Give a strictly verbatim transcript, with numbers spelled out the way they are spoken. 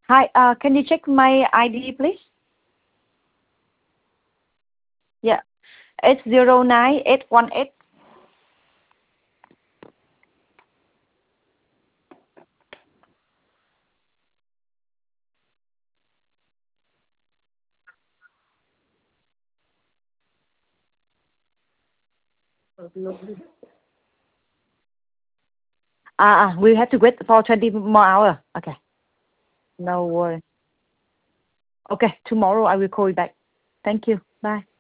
Hi, uh, can you check my I D, please? Yeah, it's zero nine eight one eight. Ah, uh, we have to wait for twenty more hours. Okay, no worry. Okay, tomorrow I will call you back. Thank you. Bye.